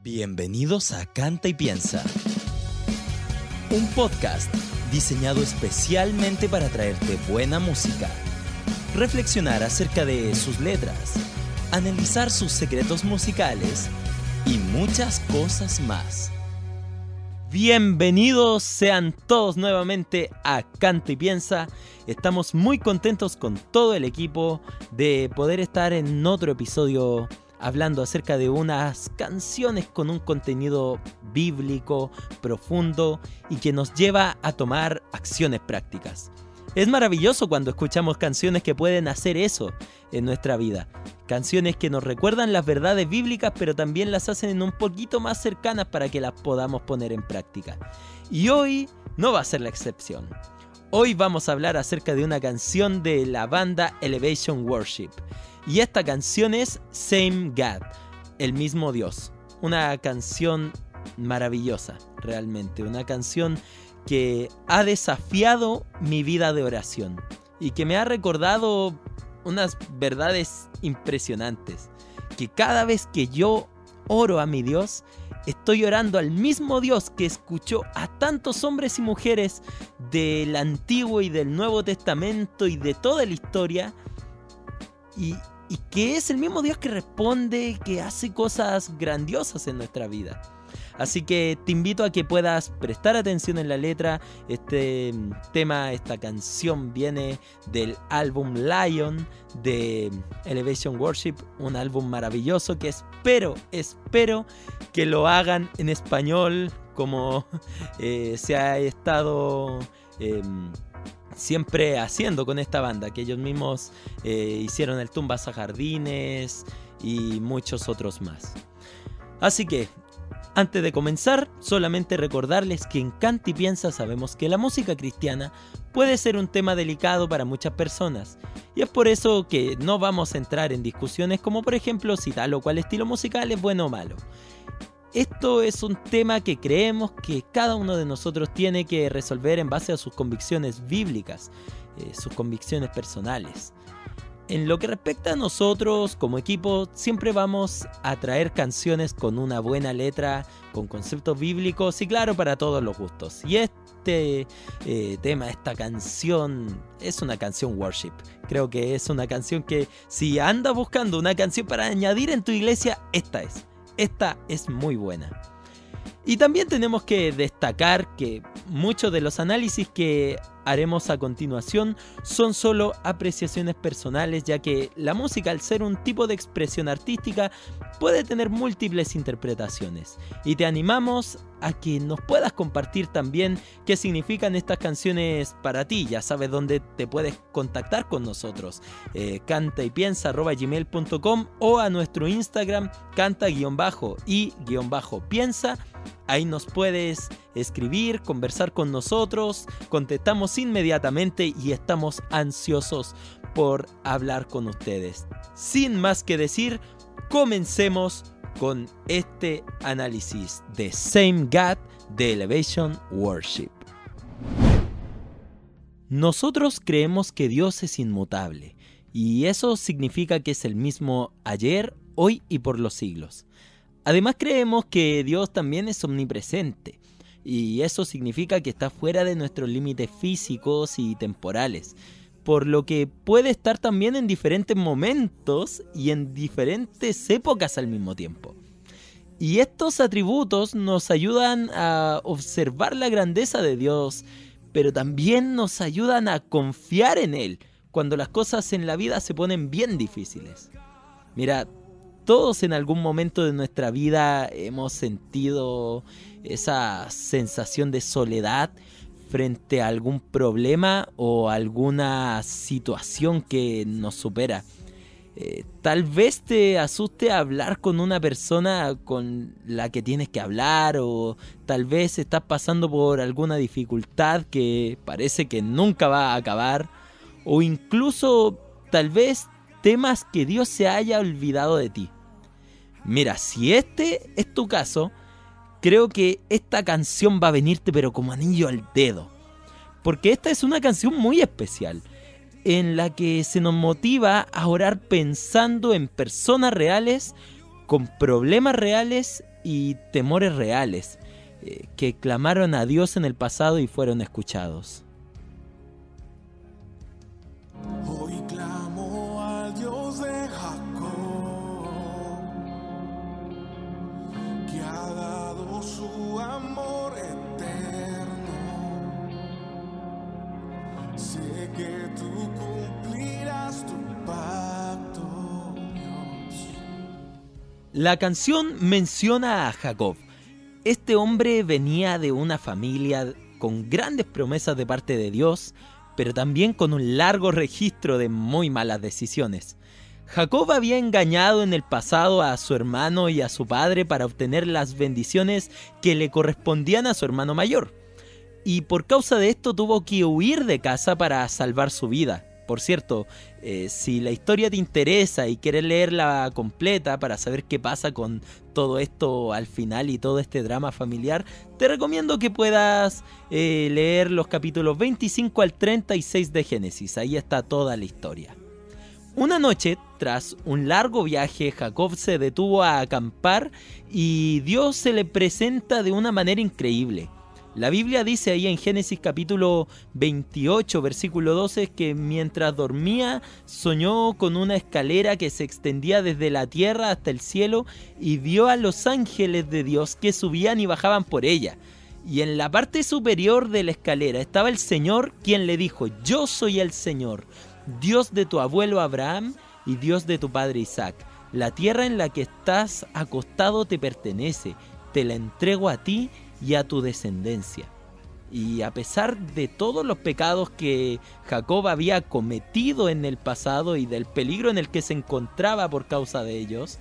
Bienvenidos a Canta y Piensa, un podcast diseñado especialmente para traerte buena música, reflexionar acerca de sus letras, analizar sus secretos musicales y muchas cosas más. Bienvenidos sean todos nuevamente a Canta y Piensa. Estamos muy contentos con todo el equipo de poder estar en otro episodio hablando acerca de unas canciones con un contenido bíblico, profundo y que nos lleva a tomar acciones prácticas. Es maravilloso cuando escuchamos canciones que pueden hacer eso en nuestra vida. Canciones que nos recuerdan las verdades bíblicas, pero también las hacen un poquito más cercanas para que las podamos poner en práctica. Y hoy no va a ser la excepción. Hoy vamos a hablar acerca de una canción de la banda Elevation Worship. Y esta canción es Same God, el mismo Dios. Una canción maravillosa, realmente. Una canción que ha desafiado mi vida de oración y que me ha recordado unas verdades impresionantes. Que cada vez que yo oro a mi Dios, estoy orando al mismo Dios que escuchó a tantos hombres y mujeres del Antiguo y del Nuevo Testamento y de toda la historia, y que es el mismo Dios que responde, que hace cosas grandiosas en nuestra vida. Así que te invito a que puedas prestar atención en la letra. Este tema, esta canción viene del álbum Lion de Elevation Worship, un álbum maravilloso que espero que lo hagan en español, como se ha estado siempre haciendo con esta banda, que ellos mismos hicieron el Tumbas a Jardines y muchos otros más. Así que antes de comenzar, solamente recordarles que en Canta y Piensa sabemos que la música cristiana puede ser un tema delicado para muchas personas, y es por eso que no vamos a entrar en discusiones como por ejemplo si tal o cual estilo musical es bueno o malo. Esto es un tema que creemos que cada uno de nosotros tiene que resolver en base a sus convicciones bíblicas, sus convicciones personales. En lo que respecta a nosotros como equipo, siempre vamos a traer canciones con una buena letra, con conceptos bíblicos y claro, para todos los gustos. Y este tema, esta canción, es una canción worship. Creo que es una canción que si andas buscando una canción para añadir en tu iglesia, esta es muy buena. Y también tenemos que destacar que muchos de los análisis que haremos a continuación son solo apreciaciones personales, ya que la música, al ser un tipo de expresión artística, puede tener múltiples interpretaciones. Y te animamos a que nos puedas compartir también qué significan estas canciones para ti. Ya sabes dónde te puedes contactar con nosotros, cantaypiensa@gmail.com o a nuestro Instagram canta_y_piensa. Ahí nos puedes escribir, conversar con nosotros, contestamos inmediatamente y estamos ansiosos por hablar con ustedes. Sin más que decir, comencemos con este análisis de Same God de Elevation Worship. Nosotros creemos que Dios es inmutable, y eso significa que es el mismo ayer, hoy y por los siglos. Además creemos que Dios también es omnipresente, y eso significa que está fuera de nuestros límites físicos y temporales, por lo que puede estar también en diferentes momentos y en diferentes épocas al mismo tiempo. Y estos atributos nos ayudan a observar la grandeza de Dios, pero también nos ayudan a confiar en Él cuando las cosas en la vida se ponen bien difíciles. Mira, todos en algún momento de nuestra vida hemos sentido esa sensación de soledad frente a algún problema o alguna situación que nos supera. Tal vez te asuste hablar con una persona con la que tienes que hablar, o tal vez estás pasando por alguna dificultad que parece que nunca va a acabar, o incluso tal vez temas que Dios se haya olvidado de ti. Mira, si este es tu caso, creo que esta canción va a venirte pero como anillo al dedo, porque esta es una canción muy especial, en la que se nos motiva a orar pensando en personas reales, con problemas reales y temores reales, que clamaron a Dios en el pasado y fueron escuchados. Hoy clamo al Dios de Jacob, que ha dado su amor eterno. Sé que tú cumplirás tu pacto, Dios. La canción menciona a Jacob. Este hombre venía de una familia con grandes promesas de parte de Dios, pero también con un largo registro de muy malas decisiones. Jacob había engañado en el pasado a su hermano y a su padre para obtener las bendiciones que le correspondían a su hermano mayor. Y por causa de esto tuvo que huir de casa para salvar su vida. Por cierto, si la historia te interesa y quieres leerla completa para saber qué pasa con todo esto al final y todo este drama familiar, te recomiendo que puedas leer los capítulos 25 al 36 de Génesis. Ahí está toda la historia. Una noche, tras un largo viaje, Jacob se detuvo a acampar y Dios se le presenta de una manera increíble. La Biblia dice ahí en Génesis capítulo 28, versículo 12, que mientras dormía soñó con una escalera que se extendía desde la tierra hasta el cielo y vio a los ángeles de Dios que subían y bajaban por ella. Y en la parte superior de la escalera estaba el Señor, quien le dijo: yo soy el Señor, Dios de tu abuelo Abraham y Dios de tu padre Isaac. La tierra en la que estás acostado te pertenece, te la entrego a ti y a tu descendencia. Y a pesar de todos los pecados que Jacob había cometido en el pasado y del peligro en el que se encontraba por causa de ellos,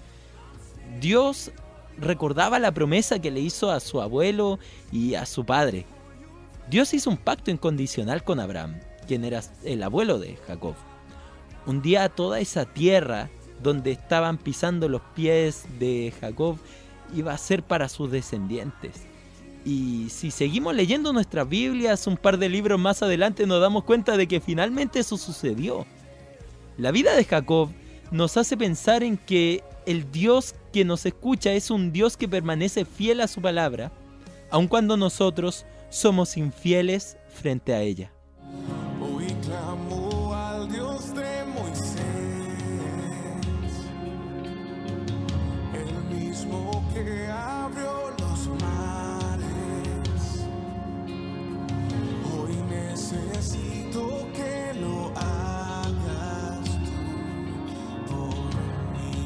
Dios recordaba la promesa que le hizo a su abuelo y a su padre. Dios hizo un pacto incondicional con Abraham, quien era el abuelo de Jacob. Un día toda esa tierra donde estaban pisando los pies de Jacob iba a ser para sus descendientes. Y si seguimos leyendo nuestras Biblias, un par de libros más adelante nos damos cuenta de que finalmente eso sucedió. La vida de Jacob nos hace pensar en que el Dios que nos escucha es un Dios que permanece fiel a su palabra, aun cuando nosotros somos infieles frente a ella. Hoy clamo al Dios de Moisés, el mismo que abrió los mares. Hoy necesito que lo hagas tú por mí.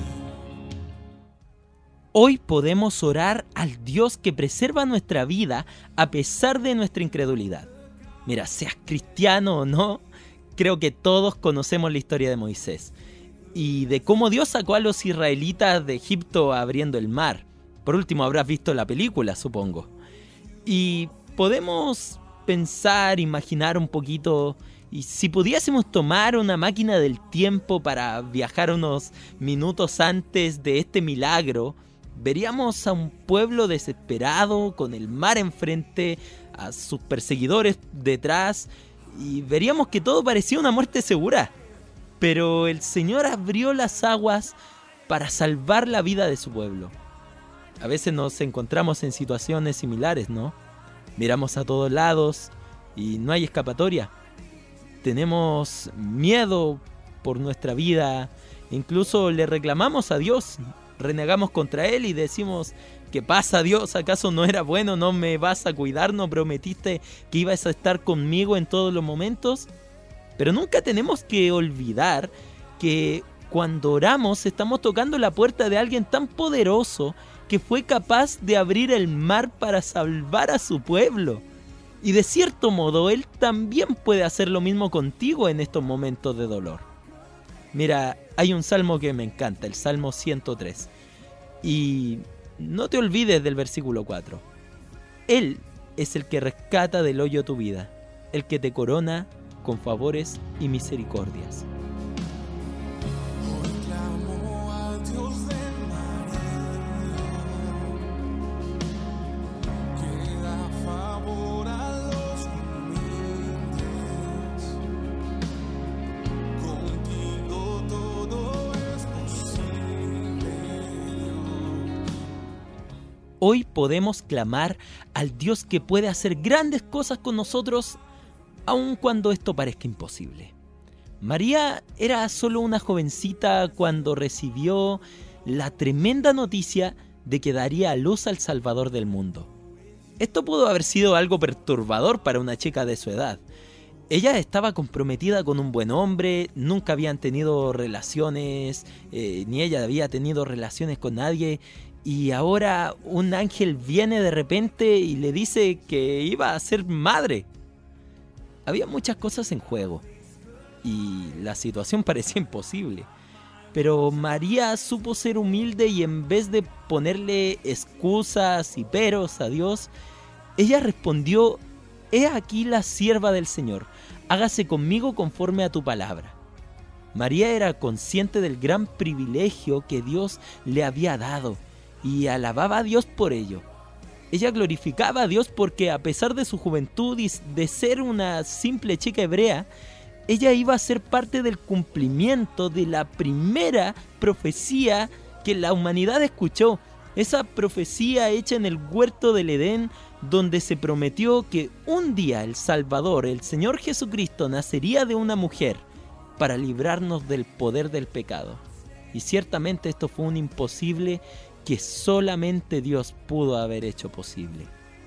Hoy podemos orar al Dios que preserva nuestra vida a pesar de nuestra incredulidad. Mira, seas cristiano o no, creo que todos conocemos la historia de Moisés y de cómo Dios sacó a los israelitas de Egipto abriendo el mar. Por último, habrás visto la película, supongo. Y podemos pensar, imaginar un poquito, y si pudiésemos tomar una máquina del tiempo para viajar unos minutos antes de este milagro, veríamos a un pueblo desesperado con el mar enfrente, a sus perseguidores detrás, y veríamos que todo parecía una muerte segura. Pero el Señor abrió las aguas para salvar la vida de su pueblo. A veces nos encontramos en situaciones similares, ¿no? Miramos a todos lados y no hay escapatoria. Tenemos miedo por nuestra vida, incluso le reclamamos a Dios, renegamos contra Él y decimos: ¿qué pasa, Dios? ¿Acaso no era bueno? ¿No me vas a cuidar? ¿No prometiste que ibas a estar conmigo en todos los momentos? Pero nunca tenemos que olvidar que cuando oramos estamos tocando la puerta de alguien tan poderoso que fue capaz de abrir el mar para salvar a su pueblo. Y de cierto modo, Él también puede hacer lo mismo contigo en estos momentos de dolor. Mira, hay un salmo que me encanta, el Salmo 103. Y no te olvides del versículo 4. Él es el que rescata del hoyo tu vida, el que te corona con favores y misericordias. Hoy clamo al Dios de María, que da favor a los humildes. Contigo todo es posible. Hoy podemos clamar al Dios que puede hacer grandes cosas con nosotros, aun cuando esto parezca imposible. María era solo una jovencita cuando recibió la tremenda noticia de que daría a luz al Salvador del mundo. Esto pudo haber sido algo perturbador para una chica de su edad. Ella estaba comprometida con un buen hombre, nunca habían tenido relaciones, ni ella había tenido relaciones con nadie, y ahora un ángel viene de repente y le dice que iba a ser madre. Había muchas cosas en juego y la situación parecía imposible. Pero María supo ser humilde y en vez de ponerle excusas y peros a Dios, ella respondió: «He aquí la sierva del Señor, hágase conmigo conforme a tu palabra». María era consciente del gran privilegio que Dios le había dado y alababa a Dios por ello. Ella glorificaba a Dios porque a pesar de su juventud y de ser una simple chica hebrea, ella iba a ser parte del cumplimiento de la primera profecía que la humanidad escuchó. Esa profecía hecha en el huerto del Edén, donde se prometió que un día el Salvador, el Señor Jesucristo, nacería de una mujer para librarnos del poder del pecado. Y ciertamente esto fue un imposible que solamente Dios pudo haber hecho posible.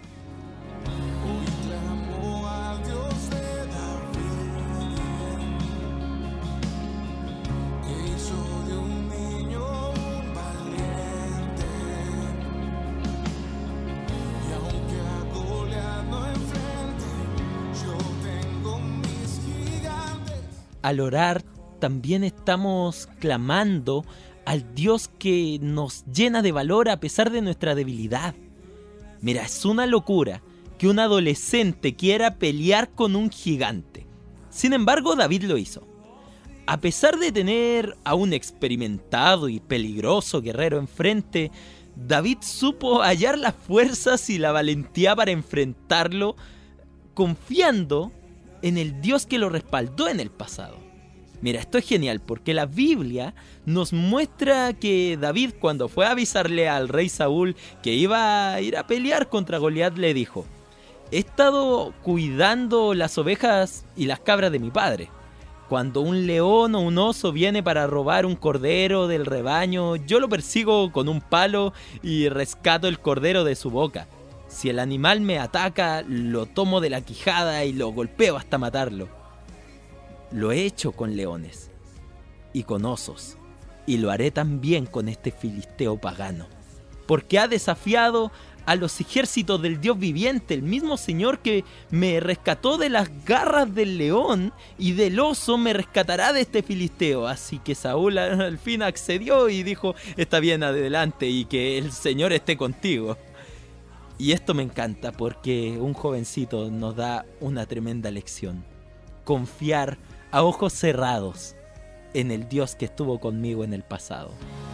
Al orar también estamos clamando al Dios que nos llena de valor a pesar de nuestra debilidad. Mira, es una locura que un adolescente quiera pelear con un gigante. Sin embargo, David lo hizo. A pesar de tener a un experimentado y peligroso guerrero enfrente, David supo hallar las fuerzas y la valentía para enfrentarlo, confiando en el Dios que lo respaldó en el pasado. Mira, esto es genial porque la Biblia nos muestra que David, cuando fue a avisarle al rey Saúl que iba a ir a pelear contra Goliat, le dijo: «He estado cuidando las ovejas y las cabras de mi padre. Cuando un león o un oso viene para robar un cordero del rebaño, yo lo persigo con un palo y rescato el cordero de su boca. Si el animal me ataca, lo tomo de la quijada y lo golpeo hasta matarlo. Lo he hecho con leones y con osos, y lo haré también con este filisteo pagano, porque ha desafiado a los ejércitos del Dios viviente, el mismo Señor que me rescató de las garras del león y del oso me rescatará de este filisteo». Así que Saúl al fin accedió y dijo: «Está bien, adelante, y que el Señor esté contigo». Y esto me encanta porque un jovencito nos da una tremenda lección: confiar a ojos cerrados en el Dios que estuvo conmigo en el pasado.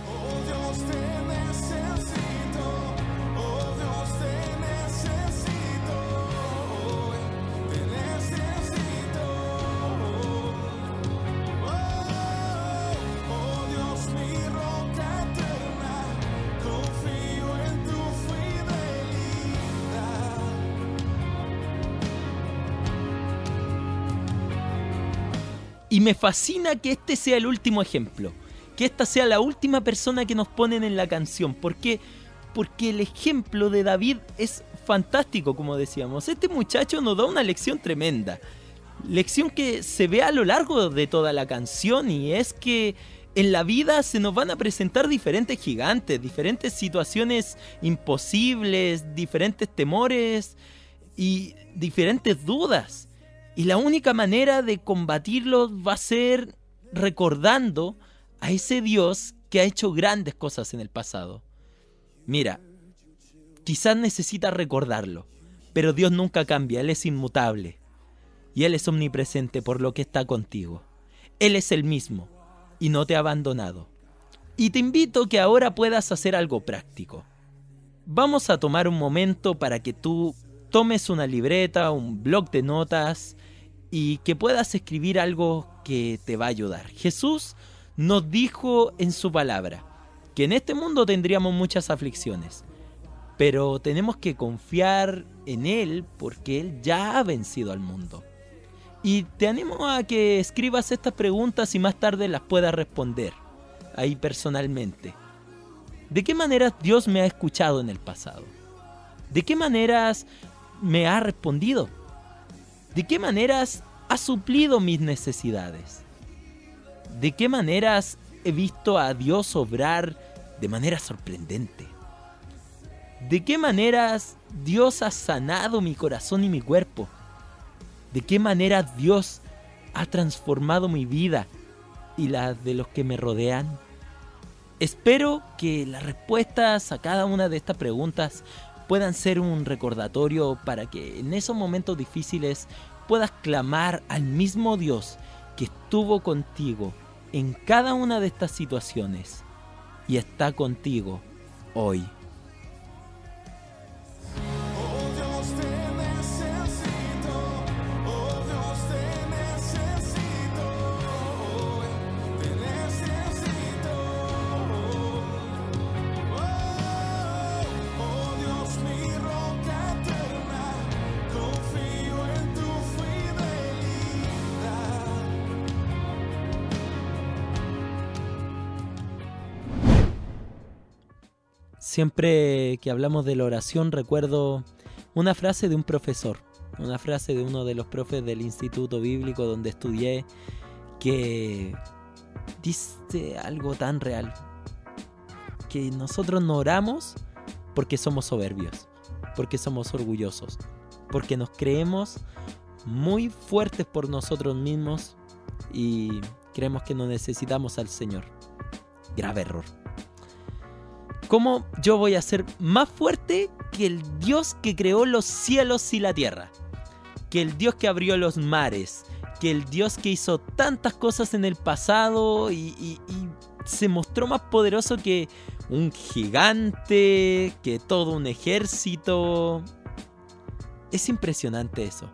Y me fascina que este sea el último ejemplo, que esta sea la última persona que nos ponen en la canción. ¿Por qué? Porque el ejemplo de David es fantástico, como decíamos. Este muchacho nos da una lección tremenda, lección que se ve a lo largo de toda la canción, y es que en la vida se nos van a presentar diferentes gigantes, diferentes situaciones imposibles, diferentes temores y diferentes dudas. Y la única manera de combatirlos va a ser recordando a ese Dios que ha hecho grandes cosas en el pasado. Mira, quizás necesitas recordarlo, pero Dios nunca cambia, Él es inmutable. Y Él es omnipresente, por lo que está contigo. Él es el mismo y no te ha abandonado. Y te invito a que ahora puedas hacer algo práctico. Vamos a tomar un momento para que tú tomes una libreta, un bloc de notas, y que puedas escribir algo que te va a ayudar. Jesús nos dijo en su palabra que en este mundo tendríamos muchas aflicciones, pero tenemos que confiar en Él porque Él ya ha vencido al mundo. Y te animo a que escribas estas preguntas y más tarde las puedas responder ahí personalmente. ¿De qué maneras Dios me ha escuchado en el pasado? ¿De qué maneras me ha respondido? ¿De qué maneras ha suplido mis necesidades? ¿De qué maneras he visto a Dios obrar de manera sorprendente? ¿De qué maneras Dios ha sanado mi corazón y mi cuerpo? ¿De qué manera Dios ha transformado mi vida y la de los que me rodean? Espero que las respuestas a cada una de estas preguntas puedan ser un recordatorio para que en esos momentos difíciles puedas clamar al mismo Dios que estuvo contigo en cada una de estas situaciones y está contigo hoy. Siempre que hablamos de la oración recuerdo una frase de un profesor, una frase de uno de los profes del instituto bíblico donde estudié, que dice algo tan real, que nosotros no oramos porque somos soberbios, porque somos orgullosos, porque nos creemos muy fuertes por nosotros mismos y creemos que no necesitamos al Señor. Grave error. ¿Cómo yo voy a ser más fuerte que el Dios que creó los cielos y la tierra? Que el Dios que abrió los mares, que el Dios que hizo tantas cosas en el pasado y se mostró más poderoso que un gigante, que todo un ejército. Es impresionante eso.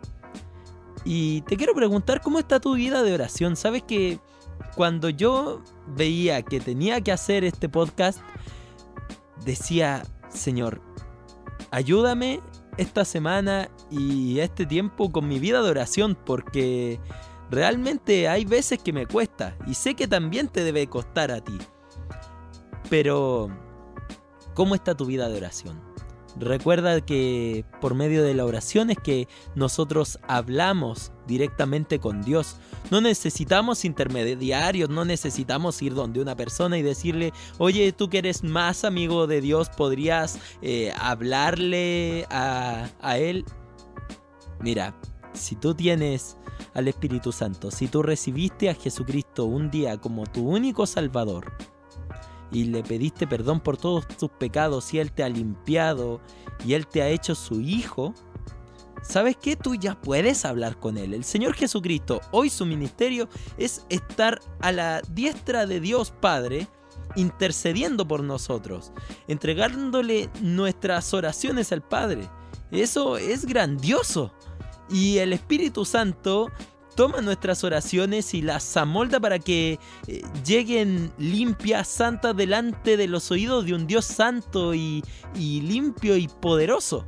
Y te quiero preguntar, ¿cómo está tu vida de oración? Sabes que cuando yo veía que tenía que hacer este podcast, decía, Señor, ayúdame esta semana y este tiempo con mi vida de oración, porque realmente hay veces que me cuesta y sé que también te debe costar a ti. Pero, ¿cómo está tu vida de oración? Recuerda que por medio de la oración es que nosotros hablamos directamente con Dios. No necesitamos intermediarios, no necesitamos ir donde una persona y decirle, oye, tú que eres más amigo de Dios, ¿podrías hablarle a Él? Mira, si tú tienes al Espíritu Santo, si tú recibiste a Jesucristo un día como tu único Salvador, y le pediste perdón por todos tus pecados y Él te ha limpiado y Él te ha hecho su hijo, ¿sabes qué? Tú ya puedes hablar con Él. El Señor Jesucristo, hoy su ministerio es estar a la diestra de Dios Padre, intercediendo por nosotros, entregándole nuestras oraciones al Padre. Eso es grandioso. Y el Espíritu Santo toma nuestras oraciones y las amolda para que lleguen limpias, santas, delante de los oídos de un Dios santo y limpio y poderoso.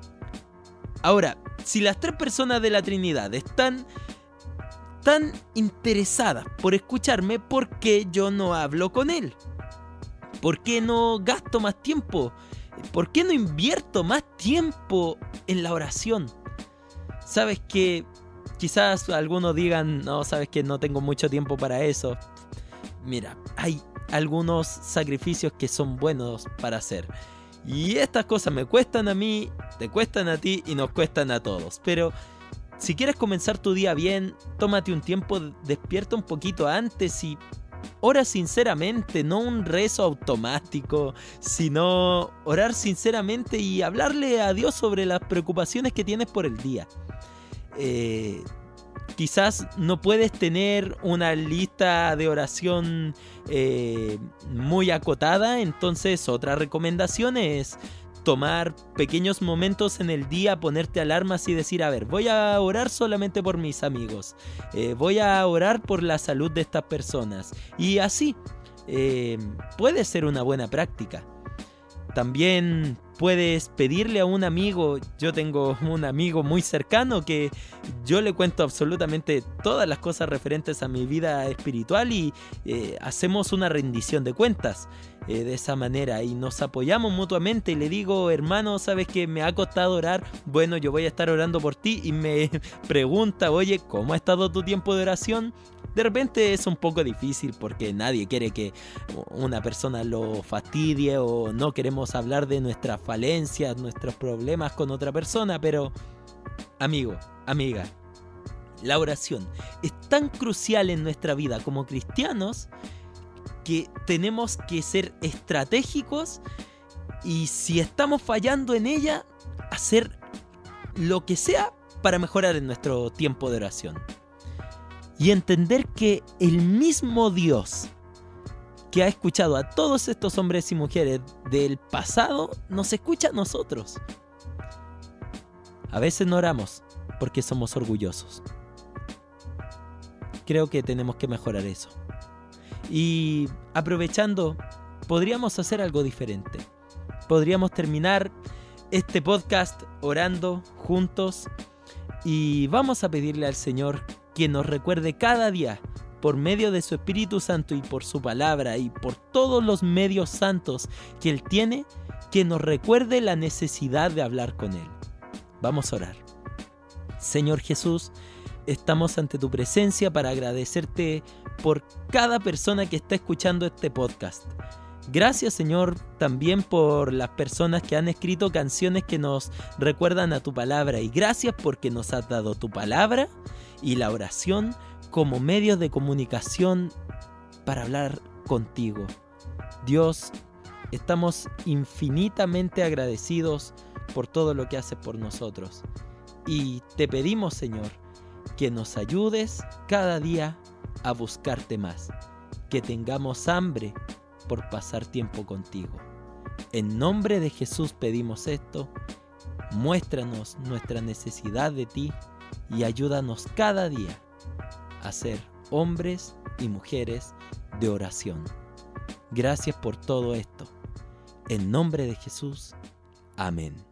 Ahora, si las tres personas de la Trinidad están tan interesadas por escucharme, ¿por qué yo no hablo con Él? ¿Por qué no gasto más tiempo? ¿Por qué no invierto más tiempo en la oración? ¿Sabes qué? Quizás algunos digan, no, sabes que no tengo mucho tiempo para eso. Mira, hay algunos sacrificios que son buenos para hacer. Y estas cosas me cuestan a mí, te cuestan a ti y nos cuestan a todos. Pero si quieres comenzar tu día bien, tómate un tiempo, despierta un poquito antes y ora sinceramente, no un rezo automático, sino orar sinceramente y hablarle a Dios sobre las preocupaciones que tienes por el día. Quizás no puedes tener una lista de oración muy acotada, entonces otra recomendación es tomar pequeños momentos en el día, ponerte alarmas y decir, a ver, voy a orar solamente por mis amigos, voy a orar por la salud de estas personas, y así puede ser una buena práctica. También puedes pedirle a un amigo. Yo tengo un amigo muy cercano que yo le cuento absolutamente todas las cosas referentes a mi vida espiritual y hacemos una rendición de cuentas de esa manera y nos apoyamos mutuamente. Y le digo, hermano, ¿sabes que me ha costado orar? Bueno, yo voy a estar orando por ti. Y me pregunta, oye, ¿cómo ha estado tu tiempo de oración? De repente es un poco difícil porque nadie quiere que una persona lo fastidie o no queremos hablar de nuestras falencias, nuestros problemas con otra persona, pero amigo, amiga, la oración es tan crucial en nuestra vida como cristianos que tenemos que ser estratégicos y si estamos fallando en ella, hacer lo que sea para mejorar en nuestro tiempo de oración. Y entender que el mismo Dios que ha escuchado a todos estos hombres y mujeres del pasado, nos escucha a nosotros. A veces no oramos porque somos orgullosos. Creo que tenemos que mejorar eso. Y aprovechando, podríamos hacer algo diferente. Podríamos terminar este podcast orando juntos y vamos a pedirle al Señor que nos recuerde cada día, por medio de su Espíritu Santo y por su palabra y por todos los medios santos que Él tiene, que nos recuerde la necesidad de hablar con Él. Vamos a orar. Señor Jesús, estamos ante tu presencia para agradecerte por cada persona que está escuchando este podcast. Gracias, Señor, también por las personas que han escrito canciones que nos recuerdan a tu palabra. Y gracias porque nos has dado tu palabra y la oración como medios de comunicación para hablar contigo. Dios, estamos infinitamente agradecidos por todo lo que haces por nosotros. Y te pedimos, Señor, que nos ayudes cada día a buscarte más. Que tengamos hambre por pasar tiempo contigo. En nombre de Jesús pedimos esto. Muéstranos nuestra necesidad de ti y ayúdanos cada día a ser hombres y mujeres de oración. Gracias por todo esto. En nombre de Jesús. Amén.